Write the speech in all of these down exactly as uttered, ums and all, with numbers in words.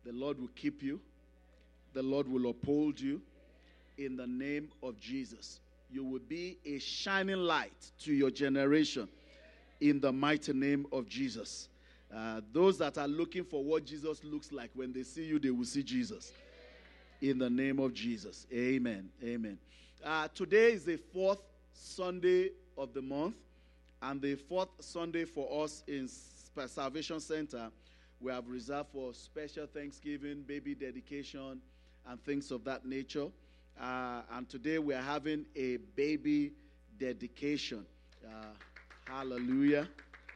The Lord will keep you. The Lord will uphold you in the name of Jesus. You will be a shining light to your generation in the mighty name of Jesus. Uh, those that are looking for what Jesus looks like, when they see you, they will see Jesus. In the name of Jesus. Amen. Amen. Uh, today is the fourth Sunday of the month, and the fourth Sunday for us in Salvation Center, we have reserved for special Thanksgiving, baby dedication, and things of that nature. Uh, and today we are having a baby dedication. Uh, hallelujah.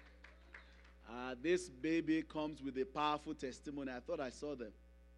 Uh, this baby comes with a powerful testimony. I thought I saw them.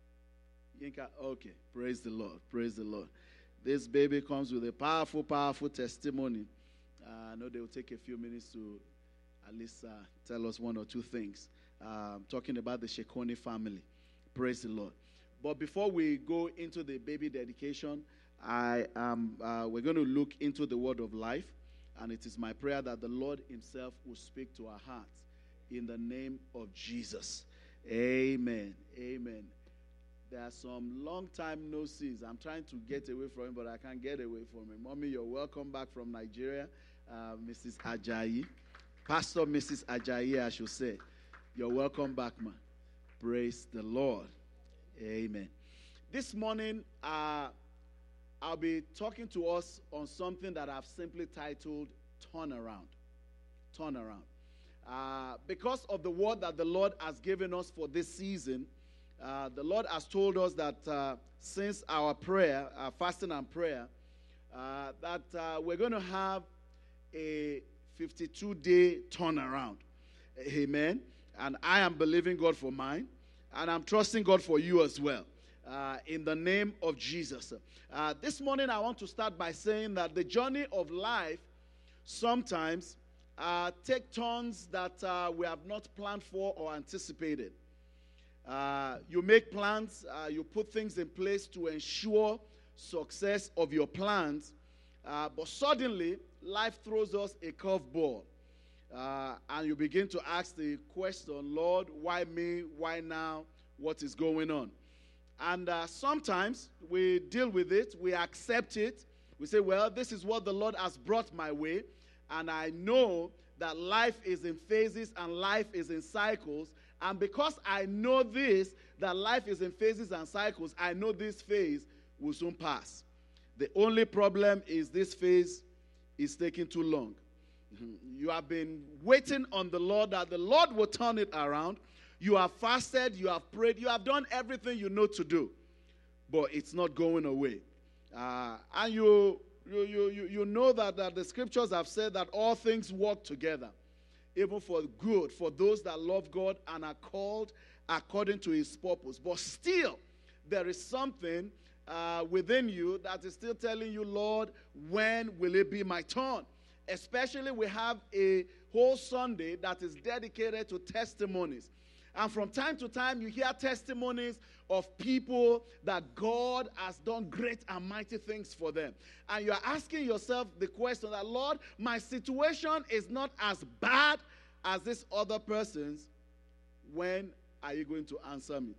Yinka, okay, praise the Lord, praise the Lord. This baby comes with a powerful, powerful testimony. Uh, I know they will take a few minutes to at least uh, tell us one or two things. Uh, talking about the Shekoni family. Praise the Lord. But before we go into the baby dedication, I am. Uh, we're going to look into the word of life, and it is my prayer that the Lord Himself will speak to our hearts in the name of Jesus. Amen. Amen. There are some long time no sees. I'm trying to get away from him, but I can't get away from him. Mommy, you're welcome back from Nigeria. Uh, Missus Ajayi. Pastor Missus Ajayi, I should say. You're welcome back, man. Praise the Lord. Amen. This morning, uh, I'll be talking to us on something that I've simply titled Turnaround. Turnaround. Uh, because of the word that the Lord has given us for this season, Uh, the Lord has told us that uh, since our prayer, our fasting and prayer, uh, that uh, we're going to have a fifty-two day turnaround. Amen. And I am believing God for mine, and I'm trusting God for you as well. Uh, in the name of Jesus. Uh, this morning I want to start by saying that the journey of life sometimes uh, take turns that uh, we have not planned for or anticipated. Uh, you make plans, uh, you put things in place to ensure success of your plans, uh, but suddenly life throws us a curveball, uh, and you begin to ask the question, Lord, why me? Why now? What is going on? And uh, sometimes we deal with it, we accept it, we say, well, this is what the Lord has brought my way, and I know that life is in phases and life is in cycles. And because I know this, that life is in phases and cycles, I know this phase will soon pass. The only problem is this phase is taking too long. You have been waiting on the Lord that the Lord will turn it around. You have fasted, you have prayed, you have done everything you know to do. But it's not going away. Uh, and you, you, you, you know that, that the scriptures have said that all things work together, even for good, for those that love God and are called according to His purpose. But still, there is something uh, within you that is still telling you, Lord, when will it be my turn? Especially we have a whole Sunday that is dedicated to testimonies. And from time to time, you hear testimonies of people that God has done great and mighty things for them. And you're asking yourself the question that, Lord, my situation is not as bad as this other person's. When are you going to answer me?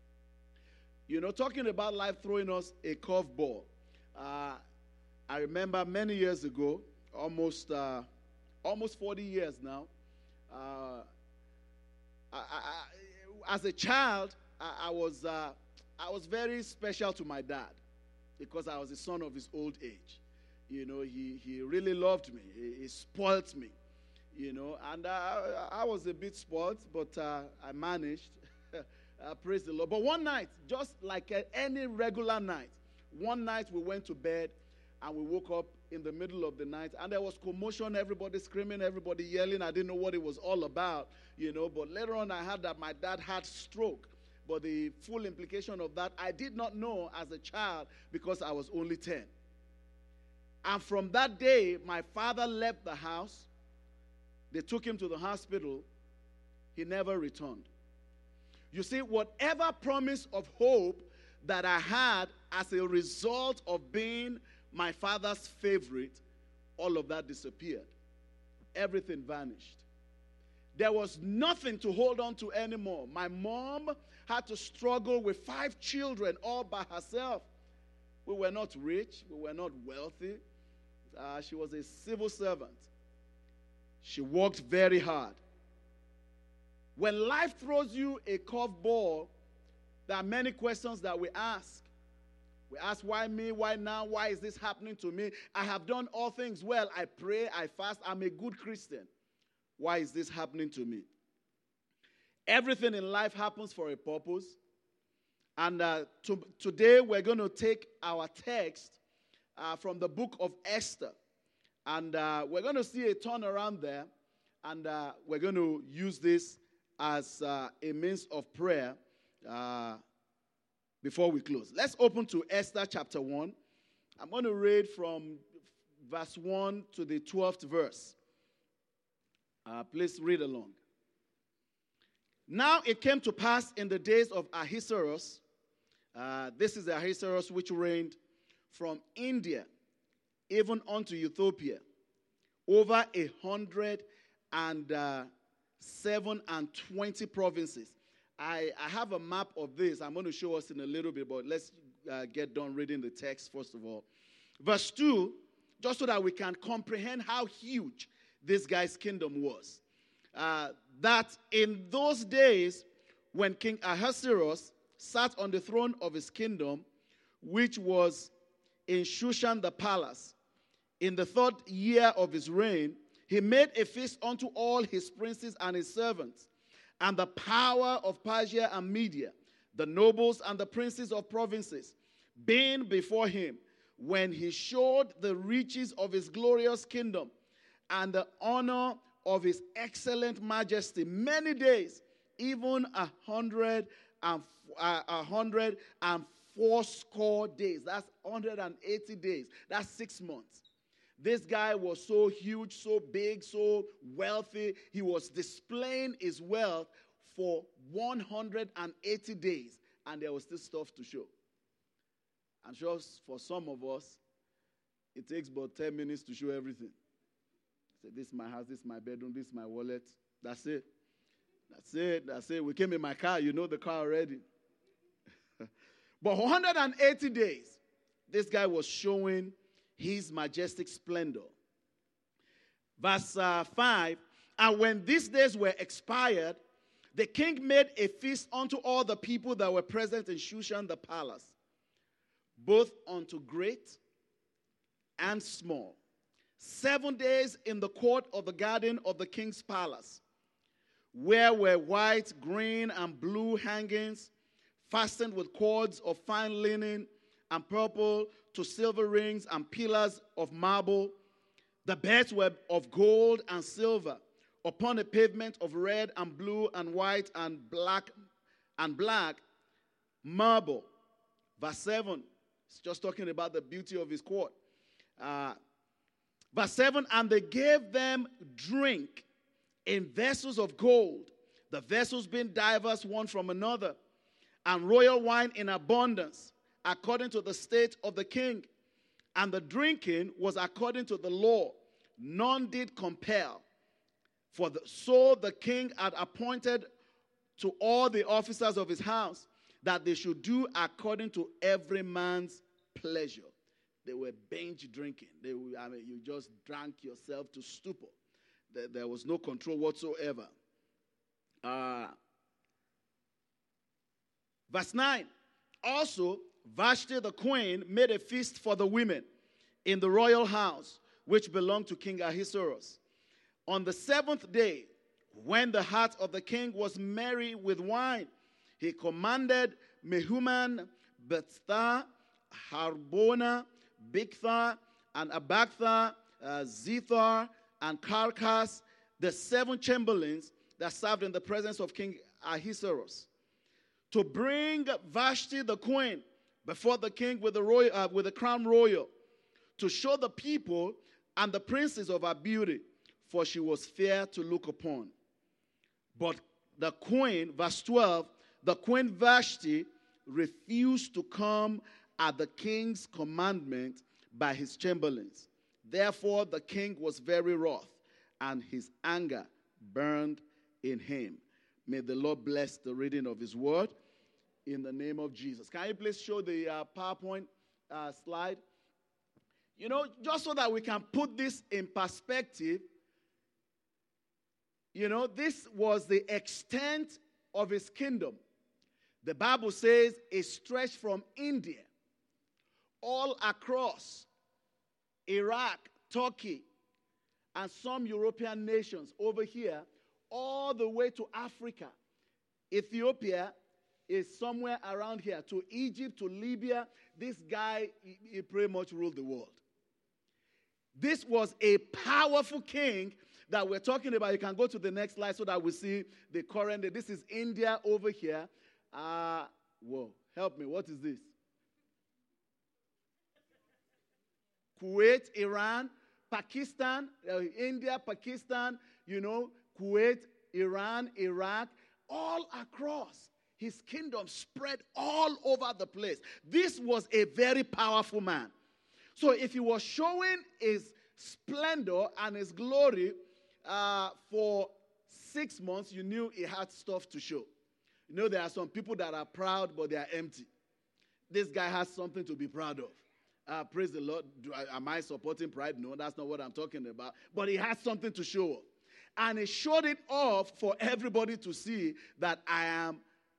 You know, talking about life throwing us a curveball. Uh, I remember many years ago, almost uh, almost forty years now, uh, I, I, as a child, I, I was uh, I was very special to my dad because I was the son of his old age. You know, he, he really loved me. He, he spoilt me, you know, and I, I was a bit spoiled, but uh, I managed. uh, praise the Lord. But one night, just like any regular night, one night we went to bed and we woke up in the middle of the night, and there was commotion, everybody screaming, everybody yelling. I didn't know what it was all about, you know, but later on I heard that my dad had stroke. But the full implication of that, I did not know as a child because I was only ten. And from that day, my father left the house. They took him to the hospital. He never returned. You see, whatever promise of hope that I had as a result of being my father's favorite, all of that disappeared. Everything vanished. there was nothing to hold on to anymore. My mom had to struggle with five children all by herself. We were not rich. We were not wealthy. Uh, she was a civil servant. She worked very hard. When life throws you a curveball, there are many questions that we ask. We ask, why me? Why now? Why is this happening to me? I have done all things well. I pray, I fast. I'm a good Christian. Why is this happening to me? Everything in life happens for a purpose. And uh, to, today we're going to take our text uh, from the book of Esther. And uh, we're going to see a turnaround there. And uh, we're going to use this as uh, a means of prayer uh, before we close. Let's open to Esther chapter one. I'm going to read from verse one to the twelfth verse. Uh, please read along. Now it came to pass in the days of Ahasuerus, uh, this is Ahasuerus which reigned from India even unto Ethiopia, over a hundred and uh, seven and twenty provinces. I, I have a map of this. I'm going to show us in a little bit, but let's uh, get done reading the text first of all. Verse two, just so that we can comprehend how huge this guy's kingdom was. Uh, that in those days, when King Ahasuerus sat on the throne of his kingdom, which was in Shushan the palace, in the third year of his reign, he made a feast unto all his princes and his servants, and the power of Persia and Media, the nobles and the princes of provinces, being before him, when he showed the riches of his glorious kingdom and the honor of his excellent majesty many days, even a hundred and uh, a hundred and fourscore days. That's one hundred and eighty days. That's six months. This guy was so huge, so big, so wealthy. He was displaying his wealth for one hundred eighty days, and there was still stuff to show. I'm sure for some of us, it takes about ten minutes to show everything. Say, this is my house, this is my bedroom, this is my wallet. That's it. That's it. That's it. We came in my car. You know the car already. But one hundred eighty days, this guy was showing his majestic splendor. Verse uh, five, and when these days were expired, the king made a feast unto all the people that were present in Shushan the palace, both unto great and small. Seven days in the court of the garden of the king's palace, where were white, green, and blue hangings, fastened with cords of fine linen and purple, to silver rings and pillars of marble. The beds were of gold and silver, upon a pavement of red and blue and white and black and black marble. Verse seven, it's just talking about the beauty of his court. Uh, verse seven, and they gave them drink in vessels of gold, the vessels being diverse one from another, and royal wine in abundance, according to the state of the king. And the drinking was according to the law. None did compel. For the, so the king had appointed to all the officers of his house that they should do according to every man's pleasure. They were binge drinking. They were, I mean, you just drank yourself to stupor. There, there was no control whatsoever. Uh, verse nine. Also, Vashti the queen made a feast for the women in the royal house, which belonged to King Ahasuerus. On the seventh day, when the heart of the king was merry with wine, he commanded Mehuman, Bethta, Harbona, Bigtha, and Abagtha, uh, Zethar, and Carcas, the seven chamberlains that served in the presence of King Ahasuerus, to bring Vashti the queen before the king with the, royal, uh, with the crown royal, to show the people and the princes of her beauty, for she was fair to look upon. But the queen, verse twelve, the queen Vashti refused to come at the king's commandment by his chamberlains. Therefore the king was very wroth, and his anger burned in him. May the Lord bless the reading of his word in the name of Jesus. Can you please show the uh, PowerPoint uh, slide? You know, just so that we can put this in perspective, you know, this was the extent of his kingdom. The Bible says it stretched from India all across Iraq, Turkey, and some European nations over here, all the way to Africa. Ethiopia is somewhere around here, to Egypt, to Libya. This guy, he, he pretty much ruled the world. This was a powerful king that we're talking about. You can go to the next slide so that we see the current day. This is India over here. Uh, whoa, help me. What is this? Kuwait, Iran, Pakistan, uh, India, Pakistan, you know, Kuwait, Iran, Iraq, all across. His kingdom spread all over the place. This was a very powerful man. So if he was showing his splendor and his glory uh, for six months, you knew he had stuff to show. You know, there are some people that are proud, but they are empty. This guy has something to be proud of. Uh, praise the Lord. Do I, am I supporting pride? No, that's not what I'm talking about. But he has something to show off. And he showed it off for everybody to see that I am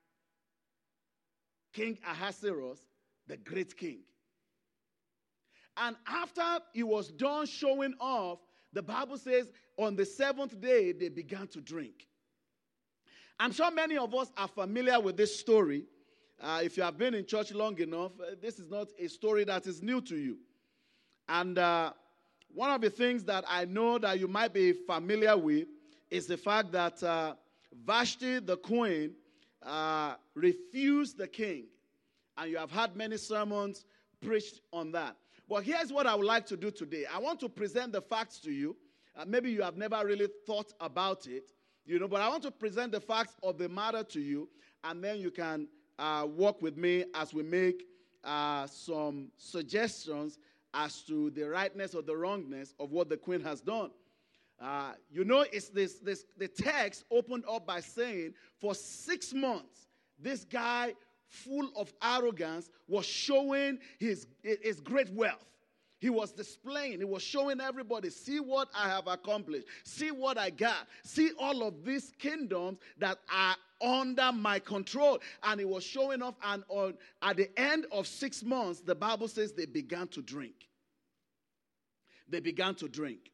King Ahasuerus, the great king. And after he was done showing off, the Bible says on the seventh day, they began to drink. I'm sure many of us are familiar with this story. Uh, if you have been in church long enough, uh, this is not a story that is new to you. And uh, one of the things that I know that you might be familiar with is the fact that uh, Vashti, the queen, uh, refused the king. And you have had many sermons preached on that. But here's what I would like to do today. I want to present the facts to you. Uh, maybe you have never really thought about it, you know, but I want to present the facts of the matter to you, and then you can uh, walk with me as we make uh, some suggestions as to the rightness or the wrongness of what the queen has done. Uh, you know, it's this, this, the text opened up by saying, for six months, this guy, full of arrogance, was showing his, his great wealth. He was displaying, he was showing everybody, see what I have accomplished, see what I got, see all of these kingdoms that are under my control. And he was showing off, and on, at the end of six months, the Bible says they began to drink. They began to drink.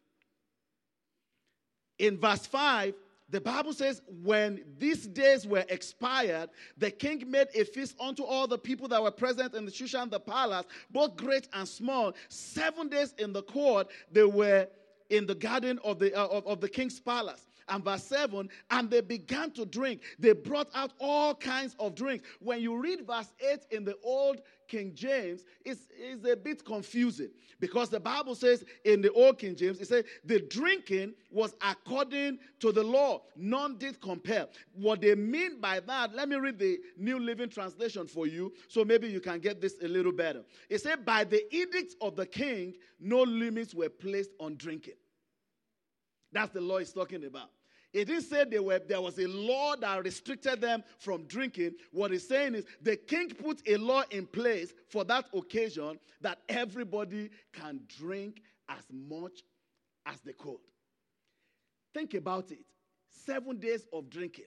In verse five, the Bible says, when these days were expired, the king made a feast unto all the people that were present in the Shushan the palace, both great and small. Seven days in the court, they were in the garden of the, uh, of, of the king's palace. And verse seven, and they began to drink. They brought out all kinds of drinks. When you read verse eight in the old King James, it's, it's a bit confusing. Because the Bible says in the old King James, it says the drinking was according to the law. None did compel. What they mean by that, let me read the New Living Translation for you, so maybe you can get this a little better. It said, by the edict of the king, no limits were placed on drinking. That's the law he's talking about. It didn't say they were, there was a law that restricted them from drinking. What he's saying is the king put a law in place for that occasion that everybody can drink as much as they could. Think about it. Seven days of drinking.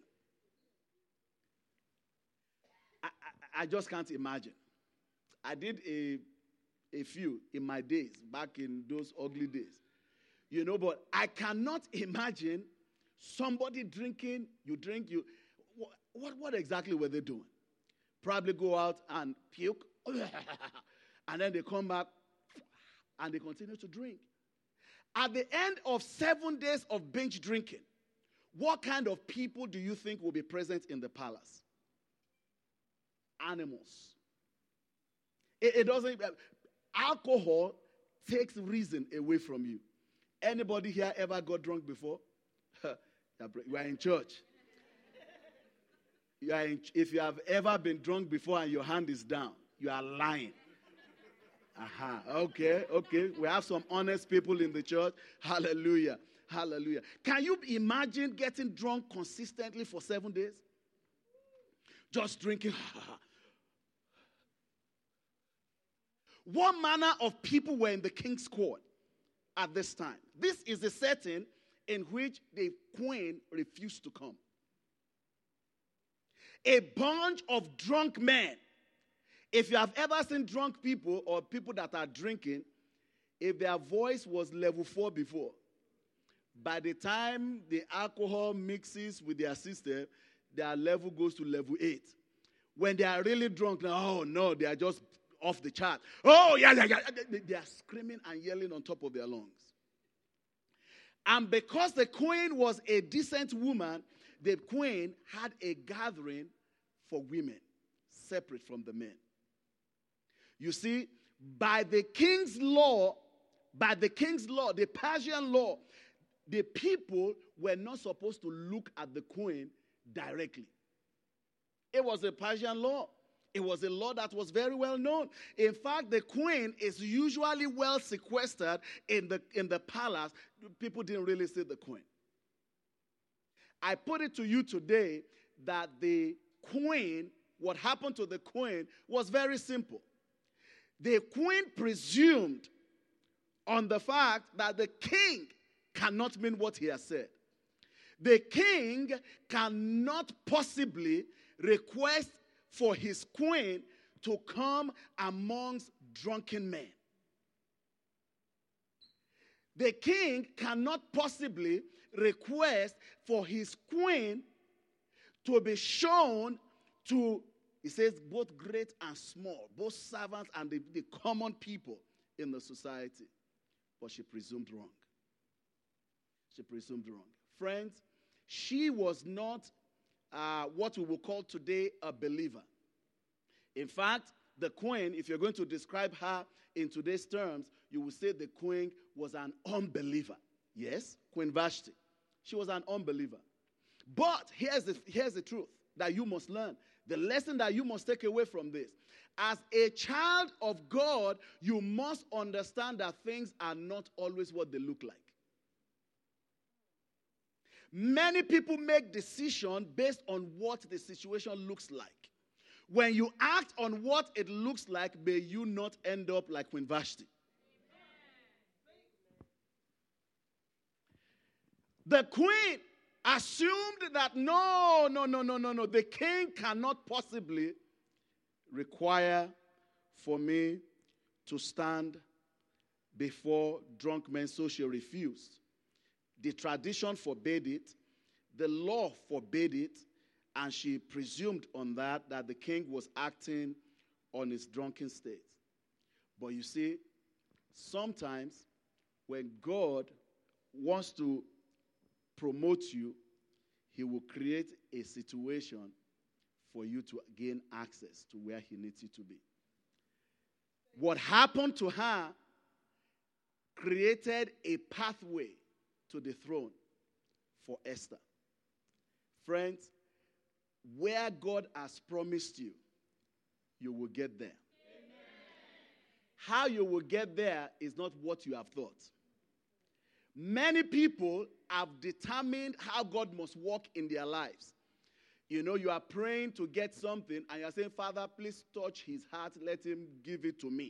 I, I, I just can't imagine. I did a, a few in my days, back in those ugly days. You know, but I cannot imagine somebody drinking, you drink, you, what, what exactly were they doing? Probably go out and puke, and then they come back, and they continue to drink. At the end of seven days of binge drinking, what kind of people do you think will be present in the palace? Animals. It, it doesn't, alcohol takes reason away from you. Anybody here ever got drunk before? You are in church. You are in, if you have ever been drunk before and your hand is down, you are lying. Aha. Uh-huh. Okay, okay. We have some honest people in the church. Hallelujah. Hallelujah. Can you imagine getting drunk consistently for seven days? Just drinking. What manner of people were in the king's court at this time? This is the setting in which the queen refused to come. A bunch of drunk men. If you have ever seen drunk people or people that are drinking, if their voice was level four before, by the time the alcohol mixes with their system, their level goes to level eight. When they are really drunk, now, oh no, they are just off the chart. Oh, yeah, yeah, yeah. They, they are screaming and yelling on top of their lungs. And because the queen was a decent woman, the queen had a gathering for women, separate from the men. You see, by the king's law, by the king's law, the Persian law, the people were not supposed to look at the queen directly. It was a Persian law. It was a law that was very well known. In fact, the queen is usually well sequestered in the, in the palace. People didn't really see the queen. I put it to you today that the queen, what happened to the queen was very simple. The queen presumed on the fact that the king cannot mean what he has said. The king cannot possibly request for his queen to come amongst drunken men. The king cannot possibly request for his queen to be shown to, he says, both great and small, both servants and the, the common people in the society. But she presumed wrong. She presumed wrong. Friends, she was not uh, what we will call today a believer. In fact, the queen, if you're going to describe her in today's terms, you will say the queen was an unbeliever. Yes, Queen Vashti. She was an unbeliever. But here's the, here's the truth that you must learn. The lesson that you must take away from this. As a child of God, you must understand that things are not always what they look like. Many people make decisions based on what the situation looks like. When you act on what it looks like, may you not end up like Queen Vashti. The queen assumed that no, no, no, no, no, no. The king cannot possibly require for me to stand before drunk men, so she refused. The tradition forbade it. The law forbade it. And she presumed on that, that the king was acting on his drunken state. But you see, sometimes when God wants to promote you, he will create a situation for you to gain access to where he needs you to be. What happened to her created a pathway to the throne for Esther. Friends, where God has promised you, you will get there. Amen. How you will get there is not what you have thought. Many people have determined how God must work in their lives. You know, you are praying to get something and you are saying, Father, please touch his heart, let him give it to me.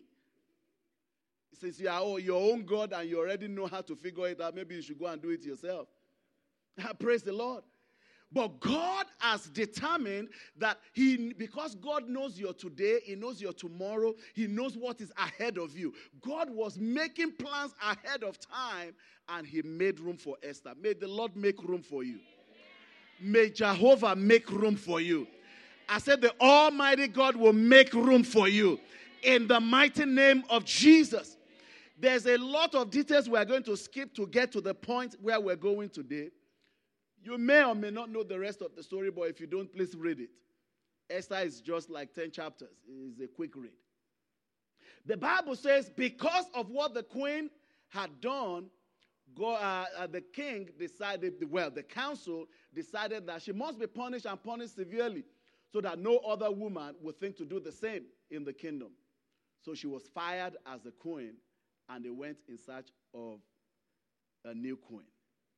Since you are oh, your own God and you already know how to figure it out, maybe you should go and do it yourself. Praise the Lord. But God has determined that he, because God knows your today, he knows your tomorrow, he knows what is ahead of you. God was making plans ahead of time and he made room for Esther. May the Lord make room for you. May Jehovah make room for you. I said the Almighty God will make room for you in the mighty name of Jesus. There's a lot of details we are going to skip to get to the point where we're going today. You may or may not know the rest of the story, but if you don't, please read it. Esther is just like ten chapters. It's a quick read. The Bible says because of what the queen had done, God, uh, uh, the king decided, well, the council decided that she must be punished and punished severely so that no other woman would think to do the same in the kingdom. So she was fired as the queen, and they went in search of a new queen.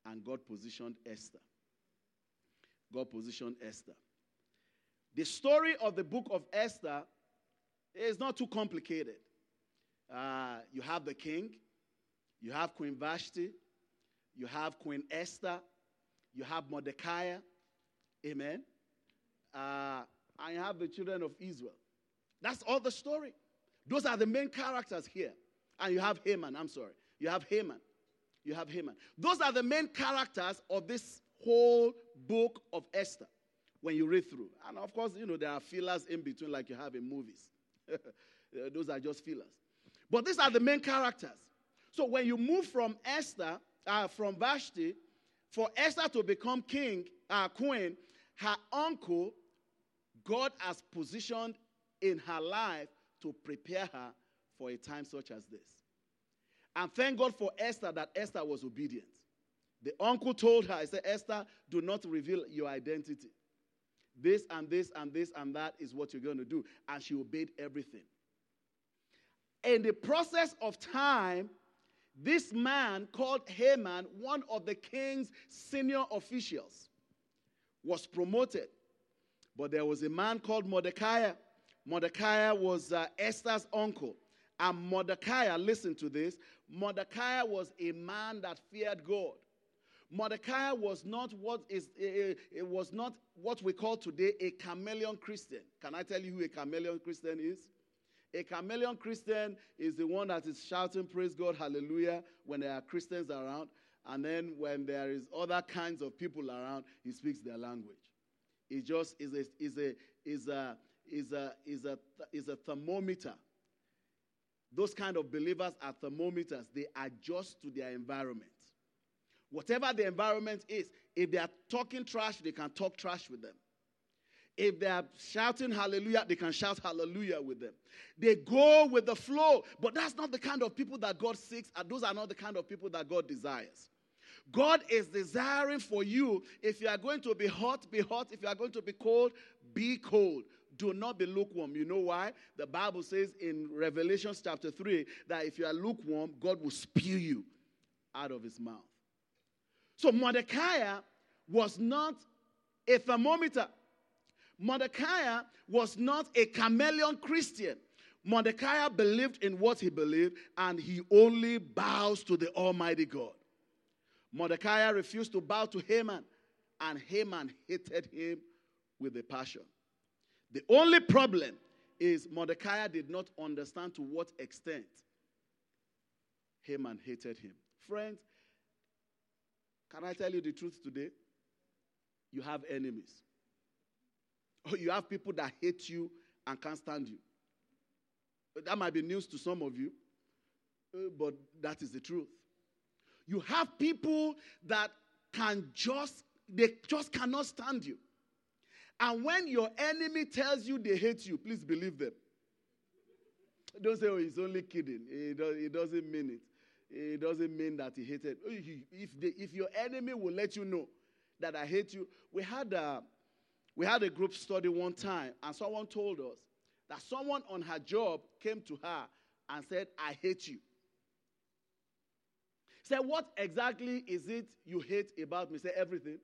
And God positioned Esther. God positioned Esther. The story of the book of Esther is not too complicated. Uh, you have the king, you have Queen Vashti, you have Queen Esther, you have Mordecai, amen, uh, and you have the children of Israel. That's all the story. Those are the main characters here. And you have Haman, I'm sorry. You have Haman. You have Haman. Those are the main characters of this whole book of Esther when you read through. And of course, you know, there are fillers in between like you have in movies. Those are just fillers. But these are the main characters. So when you move from Esther, uh, from Vashti, for Esther to become king, uh, queen, her uncle, God has positioned in her life to prepare her for a time such as this. And thank God for Esther that Esther was obedient. The uncle told her, he said, Esther, do not reveal your identity. This and this and this and that is what you're going to do. And she obeyed everything. In the process of time, this man called Haman, one of the king's senior officials, was promoted. But there was a man called Mordecai. Mordecai was uh, Esther's uncle. And Mordecai, listen to this, Mordecai was a man that feared God. Mordecai was not what is it, it was not what we call today a chameleon Christian. Can I tell you who a chameleon Christian is? A chameleon Christian is the one that is shouting praise God, hallelujah, when there are Christians around, and then when there is other kinds of people around, he speaks their language. It just is a is a is a is a is a is a thermometer. Those kind of believers are thermometers. They adjust to their environment. Whatever the environment is, if they are talking trash, they can talk trash with them. If they are shouting hallelujah, they can shout hallelujah with them. They go with the flow. But that's not the kind of people that God seeks, and those are not the kind of people that God desires. God is desiring for you, if you are going to be hot, be hot. If you are going to be cold, be cold. Do not be lukewarm. You know why? The Bible says in Revelation chapter three that if you are lukewarm, God will spew you out of his mouth. So Mordecai was not a thermometer. Mordecai was not a chameleon Christian. Mordecai believed in what he believed, and he only bows to the Almighty God. Mordecai refused to bow to Haman, and Haman hated him with a passion. The only problem is Mordecai did not understand to what extent Haman hated him. Friends, can I tell you the truth today? You have enemies. Or you have people that hate you and can't stand you. That might be news to some of you, but that is the truth. You have people that can just, they just cannot stand you. And when your enemy tells you they hate you, please believe them. Don't say, oh, he's only kidding. He, does, he doesn't mean it. It doesn't mean that he hated. If, they, if your enemy will let you know that I hate you. We had, a, we had a group study one time, and someone told us that someone on her job came to her and said, I hate you. Said, what exactly is it you hate about me? Say, everything.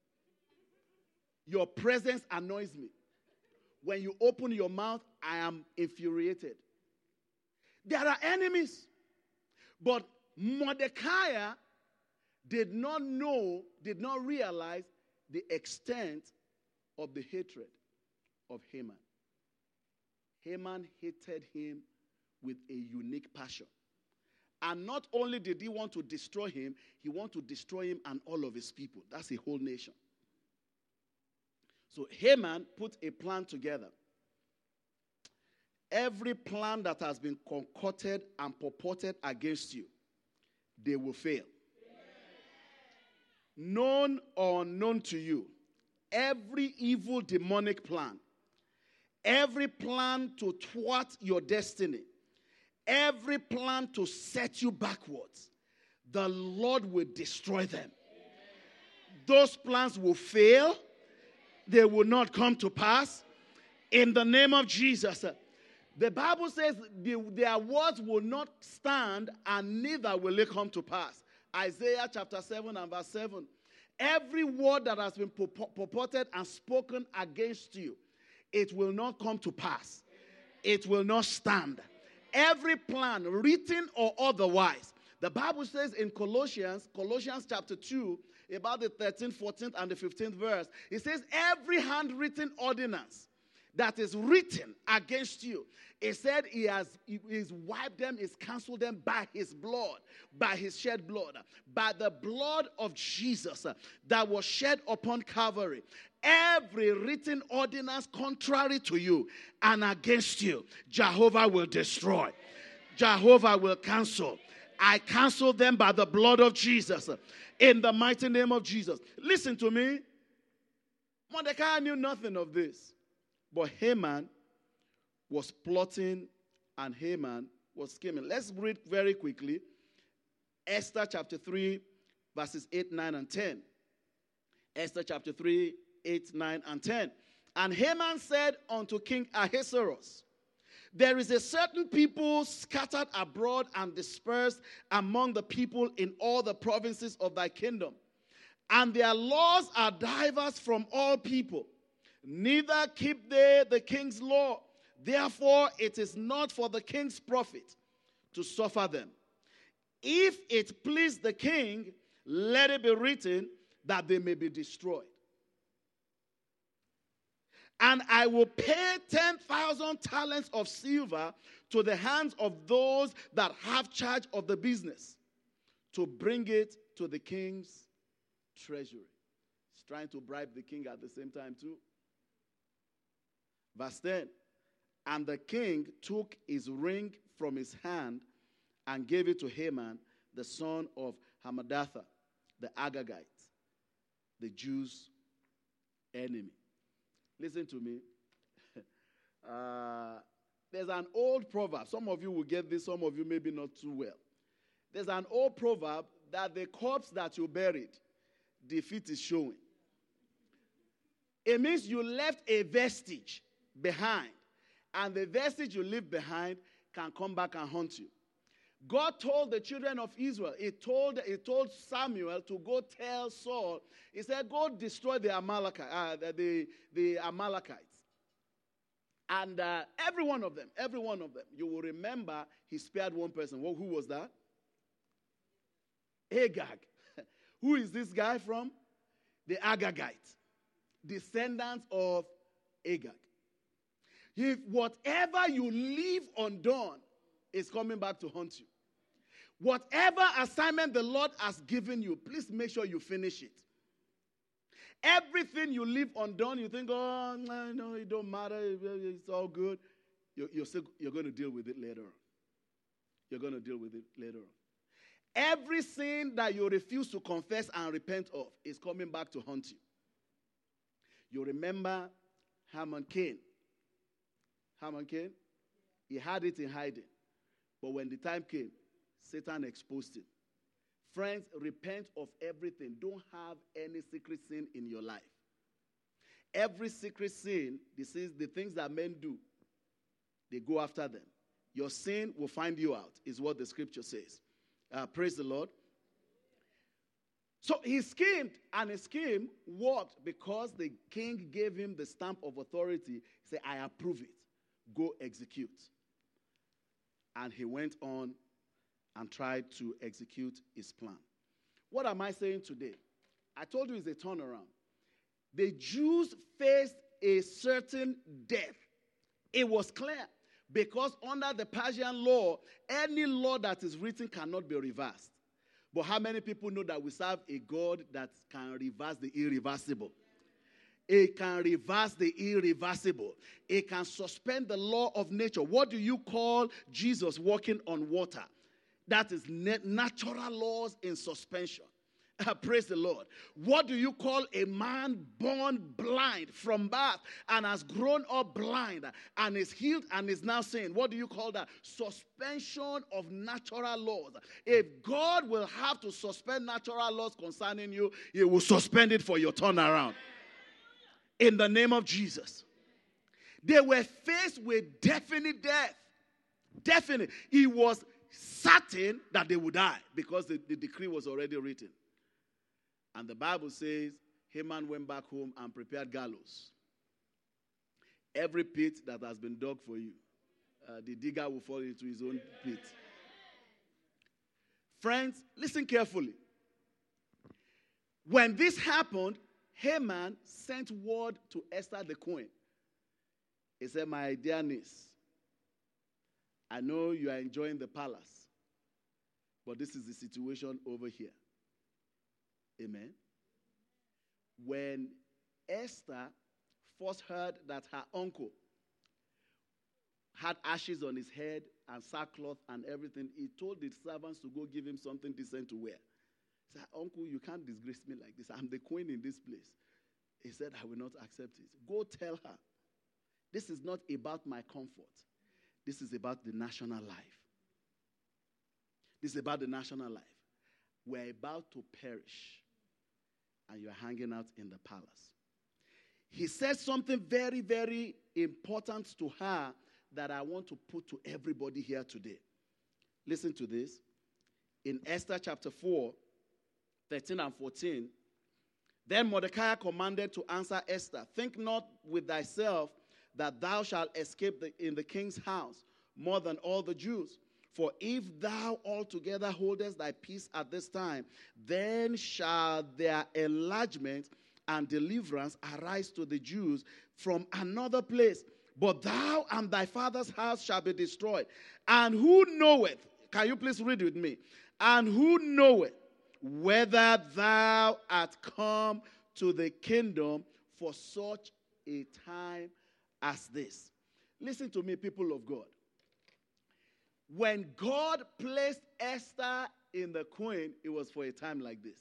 Your presence annoys me. When you open your mouth, I am infuriated. There are enemies. But Mordecai did not know, did not realize the extent of the hatred of Haman. Haman hated him with a unique passion. And not only did he want to destroy him, he wanted to destroy him and all of his people. That's a whole nation. So Haman put a plan together. Every plan that has been concocted and purported against you, they will fail. Amen. Known or unknown to you, every evil demonic plan, every plan to thwart your destiny, every plan to set you backwards, the Lord will destroy them. Amen. Those plans will fail. They will not come to pass. In the name of Jesus. The Bible says the, their words will not stand, and neither will they come to pass. Isaiah chapter seven and verse seven. Every word that has been purported and spoken against you, it will not come to pass. It will not stand. Every plan, written or otherwise. The Bible says in Colossians, Colossians chapter two, about the thirteenth, fourteenth, and the fifteenth verse, it says, every handwritten ordinance that is written against you, it said he has he's wiped them, he's canceled them by his blood, by his shed blood, by the blood of Jesus uh, that was shed upon Calvary. Every written ordinance contrary to you and against you, Jehovah will destroy. Jehovah will cancel. I cancel them by the blood of Jesus. In the mighty name of Jesus. Listen to me. Mordecai knew nothing of this. But Haman was plotting and Haman was scheming. Let's read very quickly. Esther chapter three, verses eight, nine, and ten. Esther chapter three, eight, nine, and ten. And Haman said unto King Ahasuerus, there is a certain people scattered abroad and dispersed among the people in all the provinces of thy kingdom. And their laws are diverse from all people. Neither keep they the king's law. Therefore, it is not for the king's profit to suffer them. If it please the king, let it be written that they may be destroyed. And I will pay ten thousand talents of silver to the hands of those that have charge of the business to bring it to the king's treasury. He's trying to bribe the king at the same time too. Verse ten. And the king took his ring from his hand and gave it to Haman, the son of Hammedatha, the Agagite, the Jews' enemy. Listen to me. uh, there's an old proverb. Some of you will get this, some of you maybe not too well. There's an old proverb that the corpse that you buried, defeat is showing. It means you left a vestige behind, and the vestige you leave behind can come back and haunt you. God told the children of Israel, he told, he told Samuel to go tell Saul, he said, go destroy the, Amaleki, uh, the, the Amalekites. And uh, every one of them, every one of them, you will remember he spared one person. Well, who was that? Agag. Who is this guy from? The Agagites, descendants of Agag. If whatever you leave undone is coming back to haunt you. Whatever assignment the Lord has given you, please make sure you finish it. Everything you leave undone, you think, oh, no, no, it don't matter, it's all good. You're, you're, still, you're going to deal with it later on. You're going to deal with it later on. Every sin that you refuse to confess and repent of is coming back to haunt you. You remember Haman Cain. Haman Cain, he had it in hiding. But when the time came, Satan exposed him. Friends, repent of everything. Don't have any secret sin in your life. Every secret sin, this is the things that men do, they go after them. Your sin will find you out, is what the scripture says. Uh, praise the Lord. So he schemed, and his scheme worked because the king gave him the stamp of authority. He said, I approve it. Go execute. And he went on and tried to execute his plan. What am I saying today? I told you it's a turnaround. The Jews faced a certain death. It was clear. Because under the Persian law, any law that is written cannot be reversed. But how many people know that we serve a God that can reverse the irreversible? It can reverse the irreversible. It can suspend the law of nature. What do you call Jesus walking on water? That is natural laws in suspension. Praise the Lord. What do you call a man born blind from birth and has grown up blind and is healed and is now saying, what do you call that? Suspension of natural laws. If God will have to suspend natural laws concerning you, he will suspend it for your turnaround. In the name of Jesus. They were faced with definite death. Definite. He was certain that they would die because the, the decree was already written. And the Bible says Haman went back home and prepared gallows. Every pit that has been dug for you, uh, the digger will fall into his own pit. Friends, listen carefully. When this happened, Haman sent word to Esther the queen. He said, my dear niece, I know you are enjoying the palace, but this is the situation over here. Amen. When Esther first heard that her uncle had ashes on his head and sackcloth and everything, he told the servants to go give him something decent to wear. He said, uncle, you can't disgrace me like this. I'm the queen in this place. He said, I will not accept it. Go tell her. This is not about my comfort. This is about the national life. This is about the national life. We're about to perish, and you're hanging out in the palace. He said something very, very important to her that I want to put to everybody here today. Listen to this. In Esther chapter four, thirteen and fourteen, then Mordecai commanded to answer Esther, think not with thyself that thou shalt escape the, in the king's house more than all the Jews. For if thou altogether holdest thy peace at this time, then shall their enlargement and deliverance arise to the Jews from another place. But thou and thy father's house shall be destroyed. And who knoweth, can you please read with me? And who knoweth whether thou art come to the kingdom for such a time as this? Listen to me, people of God. When God placed Esther in the queen, it was for a time like this.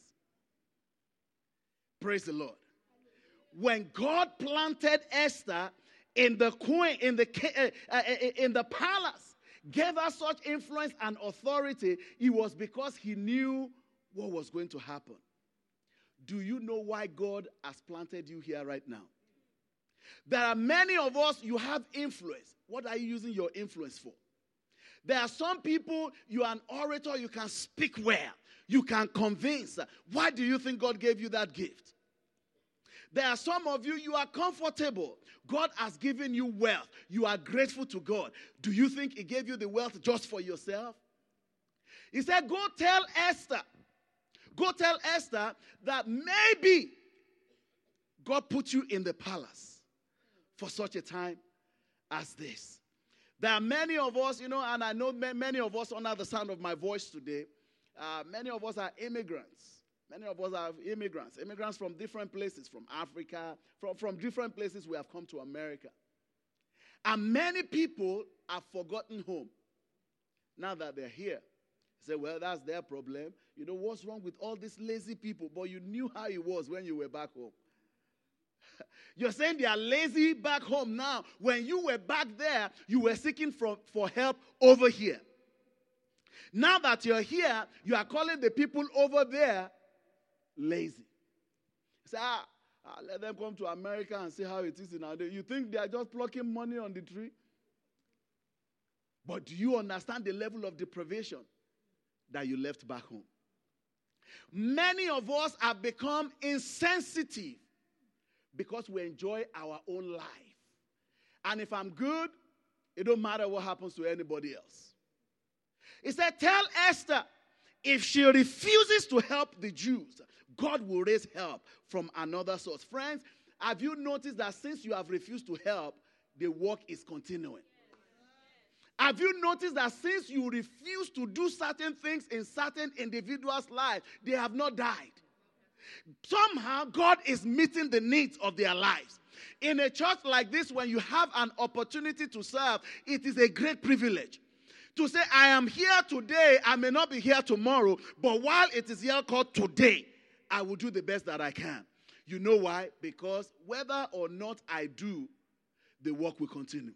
Praise the Lord. When God planted Esther in the queen, in the uh, uh, in the palace, gave her such influence and authority, it was because he knew what was going to happen. Do you know why God has planted you here right now? There are many of us, you have influence. What are you using your influence for? There are some people, you are an orator, you can speak well, you can convince. Why do you think God gave you that gift? There are some of you, you are comfortable. God has given you wealth. You are grateful to God. Do you think he gave you the wealth just for yourself? He said, go tell Esther. Go tell Esther that maybe God put you in the palace for such a time as this. There are many of us, you know, and I know many of us under the sound of my voice today, uh, many of us are immigrants. Many of us are immigrants, immigrants from different places, from Africa, from, from different places we have come to America. And many people have forgotten home now that they're here. Say, well, that's their problem. You know, what's wrong with all these lazy people? But you knew how it was when you were back home. You're saying they are lazy back home now. When you were back there, you were seeking for, for help over here. Now that you're here, you are calling the people over there lazy. Say, ah, ah, let them come to America and see how it is in our day. You think they are just plucking money on the tree? But do you understand the level of deprivation that you left back home? Many of us have become insensitive because we enjoy our own life. And if I'm good, it don't matter what happens to anybody else. He said, tell Esther, if she refuses to help the Jews, God will raise help from another source. Friends, have you noticed that since you have refused to help, the work is continuing? Have you noticed that since you refuse to do certain things in certain individuals' lives, they have not died? Somehow, God is meeting the needs of their lives. In a church like this, when you have an opportunity to serve, it is a great privilege. To say, I am here today, I may not be here tomorrow, but while it is here called today, I will do the best that I can. You know why? Because whether or not I do, the work will continue.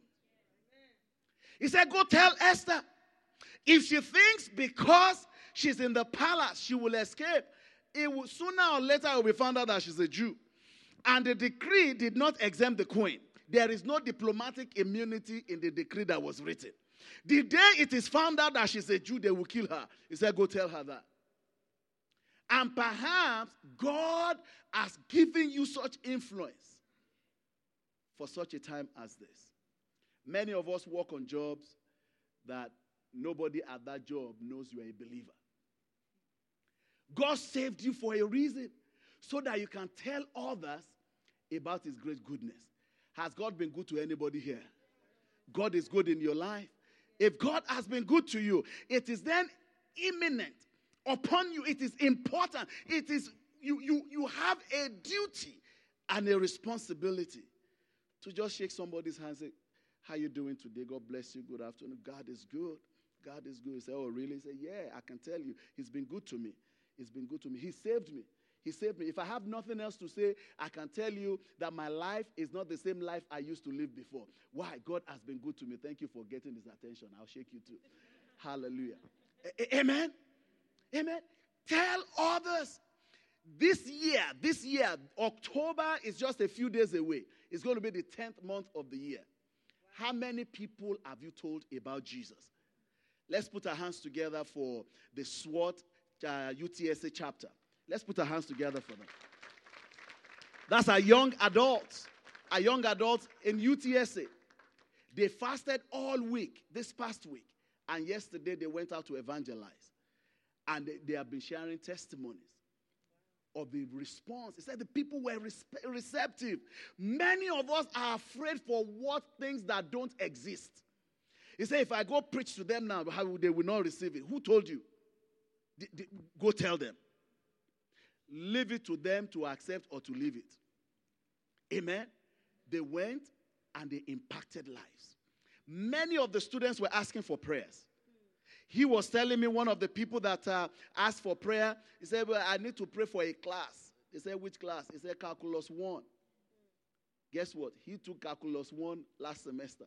He said, go tell Esther. If she thinks because she's in the palace, she will escape, it will, sooner or later it will be found out that she's a Jew. And the decree did not exempt the queen. There is no diplomatic immunity in the decree that was written. The day it is found out that she's a Jew, they will kill her. He said, go tell her that. And perhaps God has given you such influence for such a time as this. Many of us work on jobs that nobody at that job knows you are a believer. God saved you for a reason, so that you can tell others about his great goodness. Has God been good to anybody here? God is good in your life. If God has been good to you, it is then imminent upon you. It is important. It is you, you, you have a duty and a responsibility to just shake somebody's hand and say, how you doing today? God bless you. Good afternoon. God is good. God is good. You say, oh, really? He say, yeah, I can tell you. He's been good to me. He's been good to me. He saved me. He saved me. If I have nothing else to say, I can tell you that my life is not the same life I used to live before. Why? God has been good to me. Thank you for getting his attention. I'll shake you too. Hallelujah. A- Amen. Amen. Tell others. This year, this year, October is just a few days away. It's going to be the tenth month of the year. Wow. How many people have you told about Jesus? Let's put our hands together for the SWAT uh, U T S A chapter. Let's put our hands together for them. That's our young adults. Our young adults in U T S A. They fasted all week, this past week. And yesterday they went out to evangelize. And they, they have been sharing testimonies of the response. He said the people were respe- receptive. Many of us are afraid for what things that don't exist. He said, if I go preach to them now, how they will not receive it. Who told you? D- d- go tell them. Leave it to them to accept or to leave it. Amen. They went and they impacted lives. Many of the students were asking for prayers. He was telling me, one of the people that uh, asked for prayer, he said, well, I need to pray for a class. He said, which class? He said, Calculus one. Guess what? He took Calculus one last semester.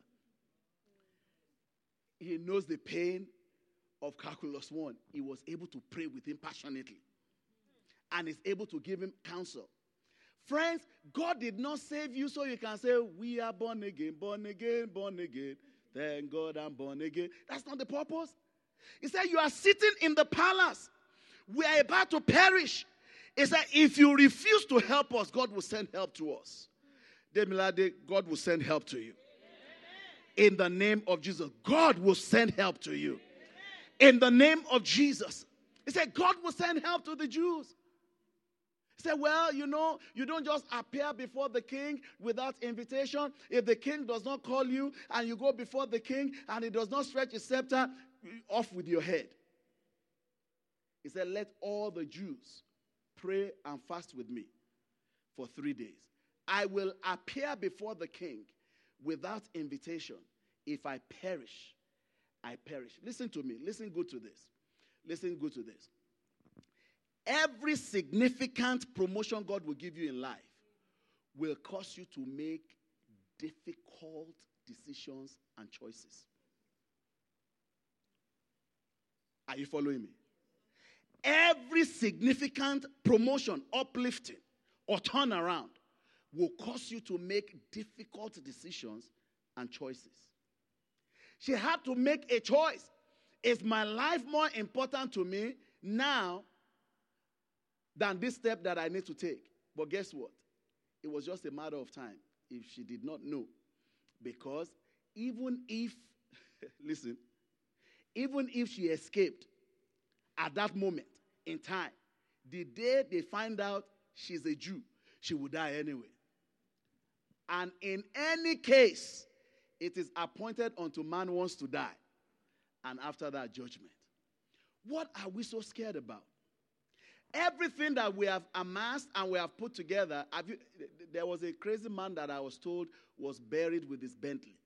He knows the pain of Calculus one. He was able to pray with him passionately. And is able to give him counsel. Friends, God did not save you so you can say, we are born again, born again, born again. Thank God I'm born again. That's not the purpose. He said, you are sitting in the palace. We are about to perish. He said, if you refuse to help us, God will send help to us. Demilade, God will send help to you. Amen. In the name of Jesus, God will send help to you. Amen. In the name of Jesus. He said, God will send help to the Jews. He said, well, you know, you don't just appear before the king without invitation. If the king does not call you and you go before the king and he does not stretch his scepter, off with your head. He said, let all the Jews pray and fast with me for three days. I will appear before the king without invitation. If I perish, I perish. Listen to me. Listen good to this. Listen good to this. Every significant promotion God will give you in life will cause you to make difficult decisions and choices. Are you following me? Every significant promotion, uplifting, or turnaround will cause you to make difficult decisions and choices. She had to make a choice. Is my life more important to me now than this step that I need to take? But guess what? It was just a matter of time if she did not know. Because even if, listen, even if she escaped at that moment in time, the day they find out she's a Jew, she would die anyway. And in any case, it is appointed unto man once to die. And after that, judgment. What are we so scared about? Everything that we have amassed and we have put together, have you, there was a crazy man that I was told was buried with his Bentley.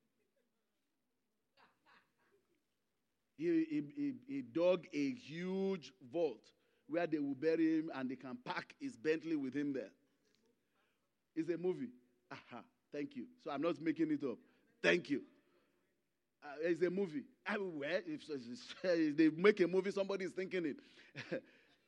He, he, he, he dug a huge vault where they will bury him and they can pack his Bentley with him there. It's a movie. Aha, thank you. So I'm not making it up. Thank you. Uh, it's a movie. Everywhere, if, if they make a movie, somebody is thinking it.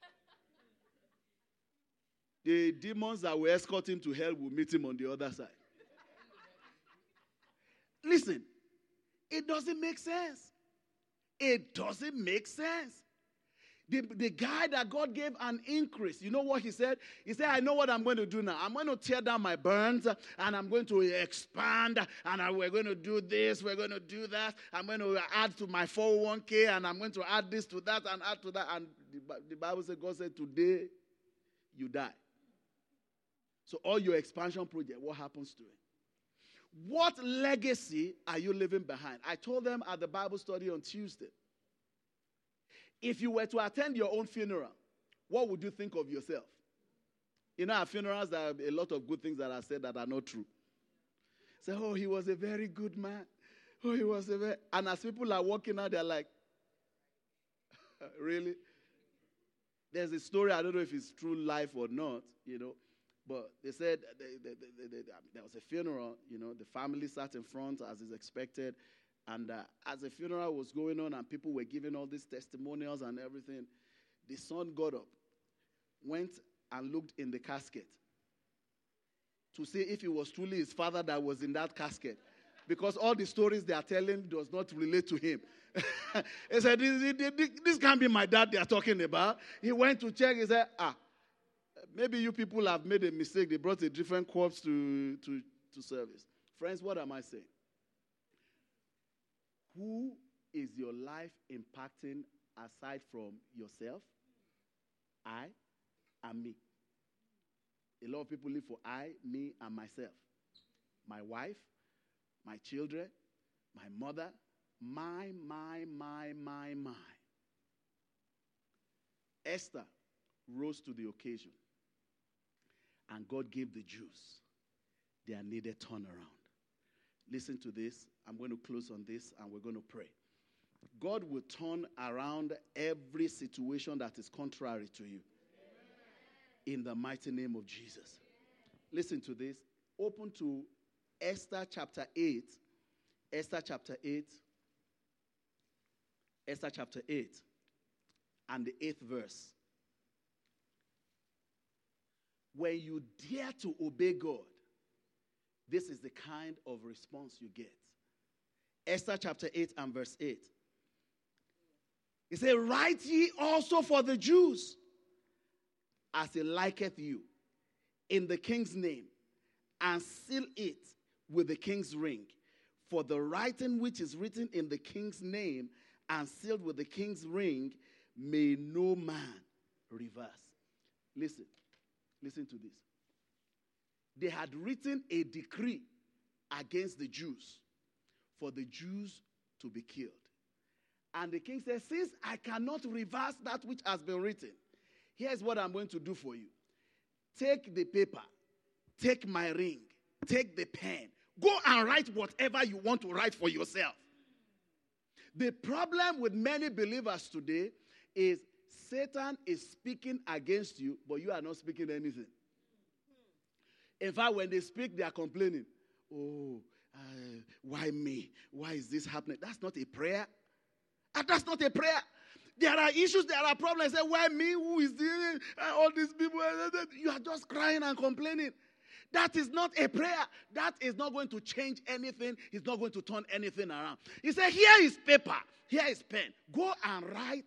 The demons that will escort him to hell will meet him on the other side. Listen, It doesn't make sense. It doesn't make sense. The, the guy that God gave an increase, you know what he said? He said, I know what I'm going to do now. I'm going to tear down my barns, and I'm going to expand, and I, we're going to do this, we're going to do that. I'm going to add to my four oh one k, and I'm going to add this to that, and add to that. And the, the Bible said, God said, today you die. So all your expansion project, what happens to it? What legacy are you leaving behind? I told them at the Bible study on Tuesday, if you were to attend your own funeral, what would you think of yourself? You know, at funerals, there are a lot of good things that are said that are not true. Say, oh, he was a very good man. Oh, he was a very... And as people are walking out, they're like, really? There's a story, I don't know if it's true life or not, you know. But they said they, they, they, they, they, there was a funeral, you know, the family sat in front as is expected. And uh, as the funeral was going on and people were giving all these testimonials and everything, the son got up, went and looked in the casket to see if it was truly his father that was in that casket. Because all the stories they are telling does not relate to him. He said, this, this, this can't be my dad they are talking about. He went to check. He said, ah, maybe you people have made a mistake. They brought a different corpse to, to, to service. Friends, what am I saying? Who is your life impacting aside from yourself? I and me. A lot of people live for I, me, and myself. My wife, my children, my mother, my, my, my, my, my. Esther rose to the occasion, and God gave the Jews their needed turnaround. Listen to this. I'm going to close on this, and we're going to pray. God will turn around every situation that is contrary to you. In the mighty name of Jesus. Listen to this. Open to Esther chapter eight. Esther chapter eight. Esther chapter eight. And the eighth verse. When you dare to obey God, this is the kind of response you get. Esther chapter eight and verse eight. It says, write ye also for the Jews, as it liketh you, in the king's name, and seal it with the king's ring. For the writing which is written in the king's name and sealed with the king's ring may no man reverse. Listen, listen to this. They had written a decree against the Jews for the Jews to be killed. And the king said, since I cannot reverse that which has been written, here's what I'm going to do for you. Take the paper, take my ring, take the pen, go and write whatever you want to write for yourself. The problem with many believers today is Satan is speaking against you, but you are not speaking anything. In fact, when they speak, they are complaining. Oh, uh, why me? Why is this happening? That's not a prayer. And that's not a prayer. There are issues, there are problems. Say, why me? Who is this? Uh, all these people. You are just crying and complaining. That is not a prayer. That is not going to change anything. It's not going to turn anything around. He said, here is paper. Here is pen. Go and write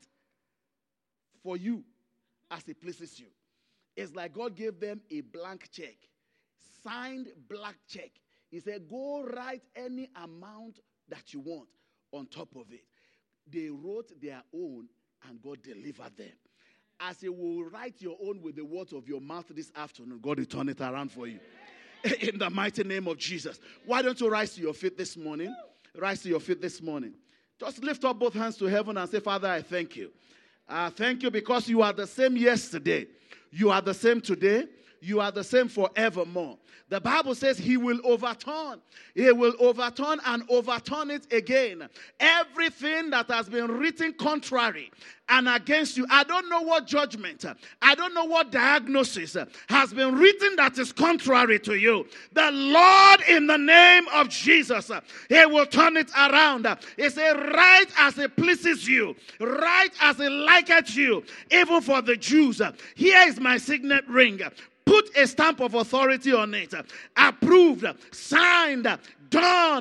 for you as it pleases you. It's like God gave them a blank check. Signed black check. He said, go write any amount that you want on top of it. They wrote their own and God delivered them. As you will write your own with the words of your mouth this afternoon, God will turn it around for you. In the mighty name of Jesus. Why don't you rise to your feet this morning? Rise to your feet this morning. Just lift up both hands to heaven and say, Father, I thank you. I thank you because you are the same yesterday. You are the same today. You are the same forevermore. The Bible says he will overturn. He will overturn and overturn it again. Everything that has been written contrary and against you. I don't know what judgment, I don't know what diagnosis has been written that is contrary to you. The Lord, in the name of Jesus, he will turn it around. He said, right as it pleases you, right as it liketh you, even for the Jews. Here is my signet ring. Put a stamp of authority on it. Approved, signed, done,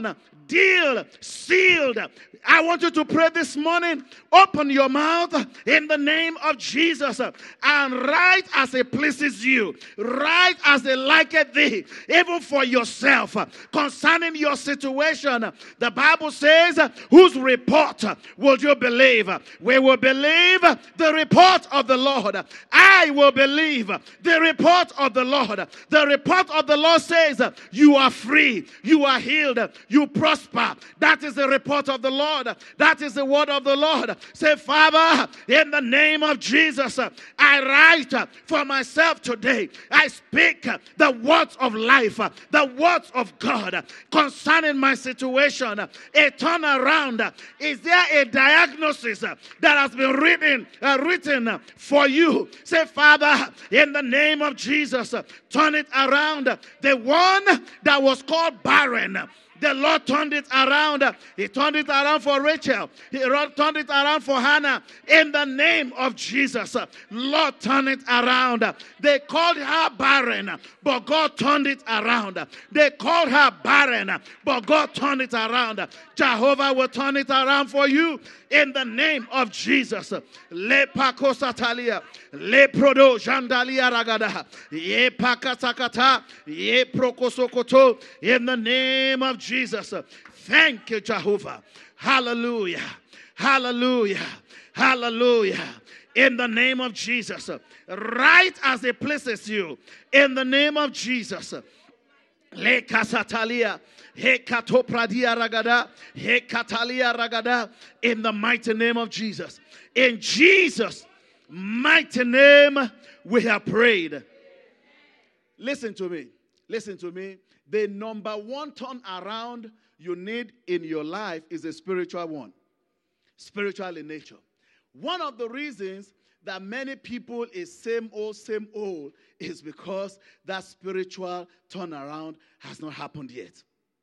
deal sealed. I want you to pray this morning. Open your mouth in the name of Jesus and write as it pleases you. Write as it liketh thee, even for yourself. Concerning your situation, the Bible says, whose report will you believe? We will believe the report of the Lord. I will believe the report of the Lord. The report of the Lord says, you are free, you are healed, you prosper. That is the report of the Lord. That is the word of the Lord. Say, Father, in the name of Jesus, I write for myself today. I speak the words of life, the words of God concerning my situation. A turnaround. Is there a diagnosis that has been written, uh, written for you? Say, Father, in the name of Jesus, turn it around. The one that was called barren, the Lord turned it around. He turned it around for Rachel. He turned it around for Hannah. In the name of Jesus, Lord, turn it around. They called her barren, but God turned it around. They called her barren, but God turned it around. Jehovah will turn it around for you in the name of Jesus. Le pakosatalia, le prodo jandalia ragada, ye pakatakata, ye prokosokoto, in the name of Jesus. Thank you, Jehovah. Hallelujah. Hallelujah. Hallelujah. In the name of Jesus. Right as it pleases you. In the name of Jesus. Le kasatalia. He katopradia ragada, he katalia ragada, in the mighty name of Jesus. In Jesus' mighty name, we have prayed. Listen to me. Listen to me. The number one turnaround you need in your life is a spiritual one. Spiritual in nature. One of the reasons that many people is same old, same old is because that spiritual turnaround has not happened yet.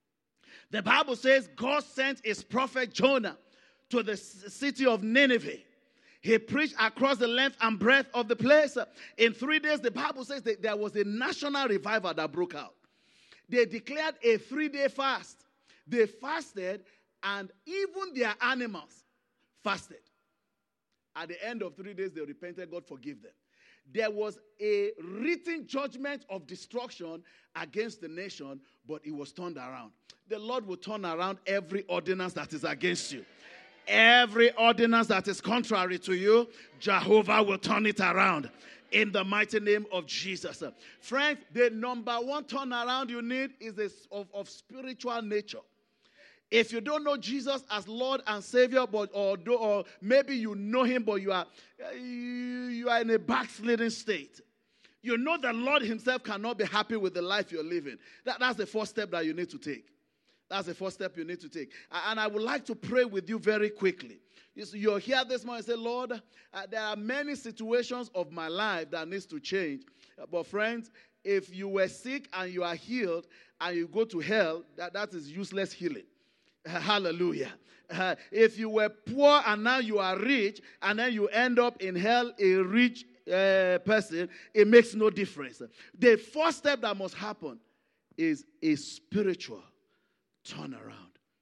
The Bible says God sent his prophet Jonah to the city of Nineveh. He preached across the length and breadth of the place. In three days, the Bible says that there was a national revival that broke out. They declared a three-day fast. They fasted, and even their animals fasted. At the end of three days, they repented. God forgave them. There was a written judgment of destruction against the nation, but it was turned around. The Lord will turn around every ordinance that is against you. Every ordinance that is contrary to you, Jehovah will turn it around in the mighty name of Jesus. Friends, the number one turnaround you need is a, of, of spiritual nature. If you don't know Jesus as Lord and Savior, but or, or maybe you know him, but you are, you, you are in a backsliding state. You know the Lord himself cannot be happy with the life you're living. That, that's the first step that you need to take. That's the first step you need to take. And I would like to pray with you very quickly. You're here this morning and say, Lord, uh, there are many situations of my life that needs to change. But friends, if you were sick and you are healed and you go to hell, that, that is useless healing. Hallelujah. Uh, if you were poor and now you are rich and then you end up in hell a rich uh, person, it makes no difference. The first step that must happen is a spiritual turnaround.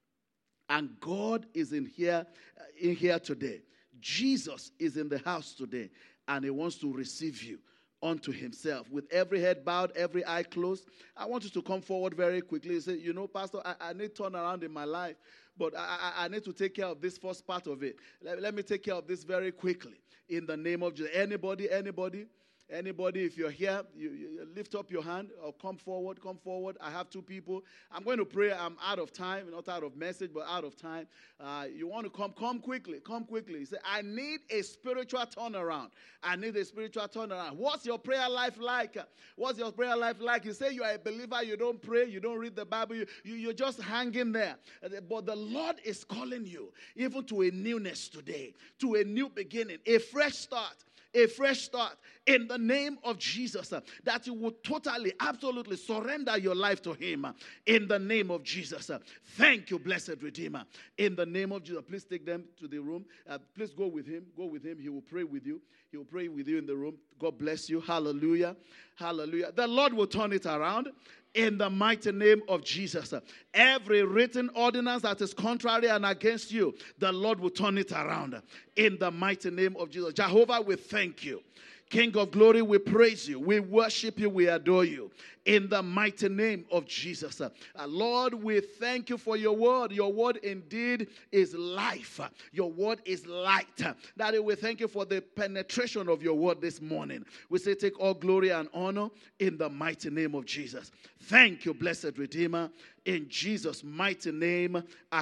And God is in here, uh, in here today. Jesus is in the house today, and he wants to receive you unto himself. With every head bowed, every eye closed, I want you to come forward very quickly and say, you know, Pastor, I, I need turnaround in my life, but I, I, I need to take care of this first part of it. Let, let me take care of this very quickly in the name of Jesus. Anybody, anybody? Anybody, if you're here, you, you lift up your hand or come forward, come forward. I have two people. I'm going to pray. I'm out of time, not out of message, but out of time. Uh, you want to come, come quickly, come quickly. Say, I need a spiritual turnaround. I need a spiritual turnaround. What's your prayer life like? What's your prayer life like? You say you are a believer, you don't pray, you don't read the Bible, you, you, you're just hanging there. But the Lord is calling you even to a newness today, to a new beginning, a fresh start. A fresh start in the name of Jesus, uh, that you will totally, absolutely surrender your life to him uh, in the name of Jesus. Uh, thank you, blessed Redeemer. In the name of Jesus, please take them to the room. Uh, please go with him. Go with him. He will pray with you. He will pray with you in the room. God bless you. Hallelujah. Hallelujah. The Lord will turn it around in the mighty name of Jesus. Every written ordinance that is contrary and against you, the Lord will turn it around in the mighty name of Jesus. Jehovah, we thank you. King of glory, we praise you. We worship you. We adore you. In the mighty name of Jesus. Uh, Lord, we thank you for your word. Your word indeed is life. Your word is light. Daddy, we thank you for the penetration of your word this morning. We say take all glory and honor in the mighty name of Jesus. Thank you, blessed Redeemer. In Jesus' mighty name.